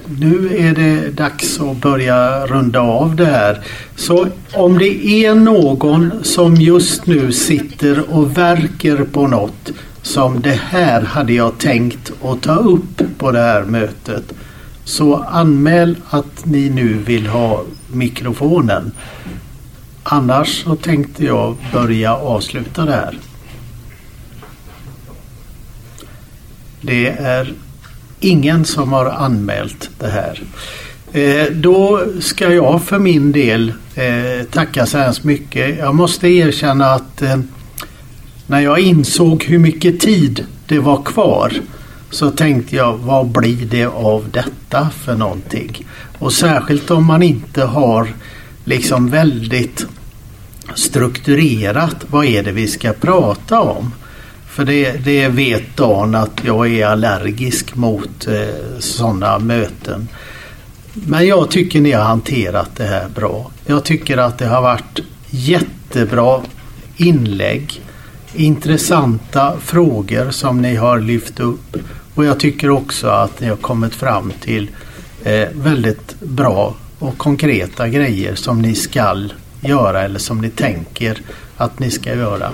nu är det dags att börja runda av det här. Så om det är någon som just nu sitter och verkar på något som det här hade jag tänkt att ta upp på det här mötet, så anmäl att ni nu vill ha mikrofonen. Annars så tänkte jag börja avsluta det här. Det är ingen som har anmält det här. Då ska jag för min del tacka så hemskt mycket. Jag måste erkänna att när jag insåg hur mycket tid det var kvar, så tänkte jag, vad blir det av detta för någonting? Och särskilt om man inte har liksom väldigt strukturerat, vad är det vi ska prata om? För det vet Dan att jag är allergisk mot sådana möten. Men jag tycker ni har hanterat det här bra. Jag tycker att det har varit jättebra inlägg, intressanta frågor som ni har lyft upp. Och jag tycker också att ni har kommit fram till väldigt bra och konkreta grejer som ni ska göra eller som ni tänker att ni ska göra.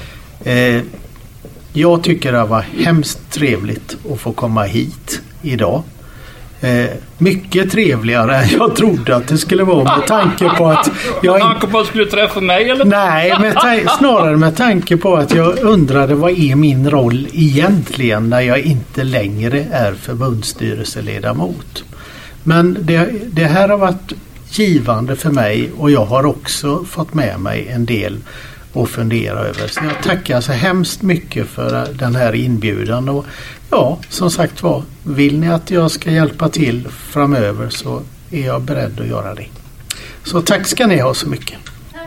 Jag tycker det var hemskt trevligt att få komma hit idag. Mycket trevligare än jag trodde att det skulle vara, med tanke på att jag tanke på att skulle träffa mig eller? Nej, snarare med tanke på att jag undrade vad är min roll egentligen när jag inte längre är förbundsstyrelseledamot. Men det här har varit givande för mig, och jag har också fått med mig en del att fundera över. Så jag tackar så hemskt mycket för den här inbjudan, och ja, som sagt var, vill ni att jag ska hjälpa till framöver så är jag beredd att göra det. Så tack ska ni ha så mycket.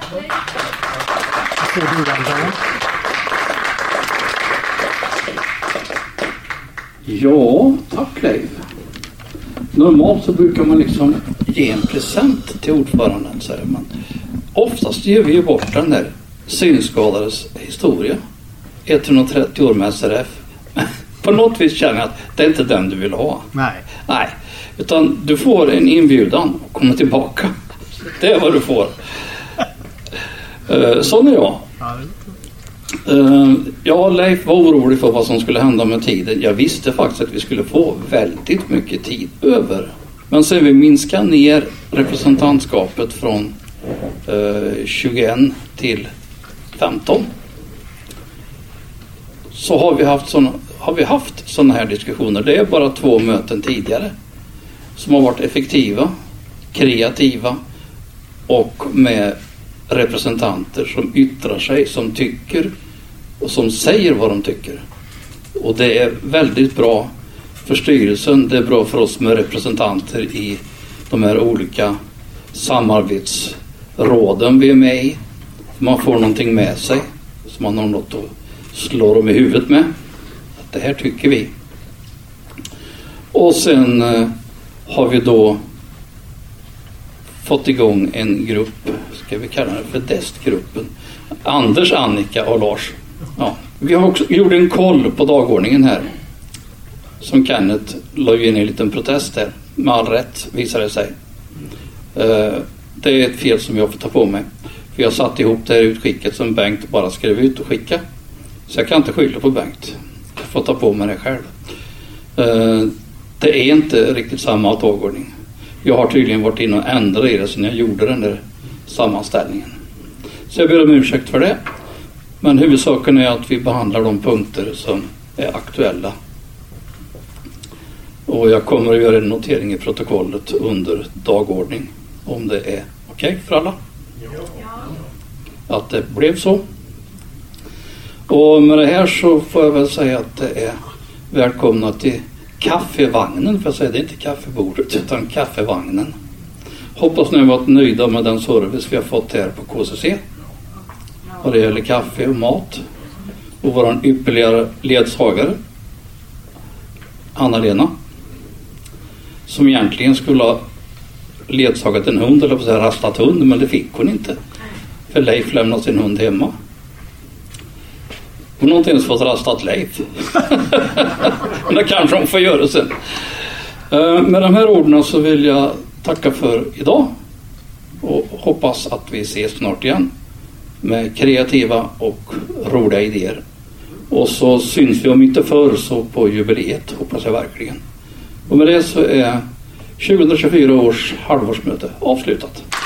Ja, tack Leif. Normalt så brukar man liksom ge en present till ordföranden, säger man. Oftast ger vi ju bort den där synskadades historia. 130 år med SRF. På något vis känner jag att det är inte den du vill ha. Nej. Utan du får en inbjudan och komma tillbaka. Det är vad du får. Sån är jag. Ja, Leif var orolig för vad som skulle hända med tiden. Jag visste faktiskt att vi skulle få väldigt mycket tid över. Men sen vi minskar ner representantskapet från 21 till 15, så har vi haft såna här diskussioner. Det är bara 2 möten tidigare som har varit effektiva, kreativa och med representanter som yttrar sig, som tycker och som säger vad de tycker. Och det är väldigt bra för styrelsen, det är bra för oss med representanter i de här olika samarbetsråden vi är med i. Man får någonting med sig, så man har något att slå dem i huvudet med. Det här tycker vi. Och sen har vi då fått igång en grupp, ska vi kalla det för DEST-gruppen. Anders, Annika och Lars. Ja. Vi har också gjort en koll på dagordningen här. Som Kenneth la in en liten protest här. Med all rätt visar det sig. Det är ett fel som jag får ta på mig. För jag satt ihop det här utskicket som Bengt bara skrev ut och skicka. Så jag kan inte skylla på Bengt. Jag får ta på mig det själv. Det är inte riktigt samma dagordning. Jag har tydligen varit inne och ändrat i det så när jag gjorde den där sammanställningen. Så jag ber om ursäkt för det. Men huvudsaken är att vi behandlar de punkter som är aktuella. Och jag kommer att göra en notering i protokollet under dagordning. Om det är okej för alla. Att det blev så. Och med det här så får jag väl säga att det är välkomna till kaffevagnen. För jag säger det är inte kaffebordet utan kaffevagnen. Hoppas ni har varit nöjda med den service vi har fått här på KCC. Och det gäller kaffe och mat. Och vår ypperliga ledsagare Anna-Lena, som egentligen skulle ha ledsagat en hund eller på så här rastat hund, men det fick hon inte. För Leif lämnade sin hund hemma. Hon har inte ens fått rastat Leif. Men det kanske hon får göra sen. Med de här orden så vill jag tacka för idag och hoppas att vi ses snart igen med kreativa och roliga idéer. Och så syns vi om inte förr så på jubileet, hoppas jag verkligen. Och med det så är 2024 års halvårsmöte avslutat.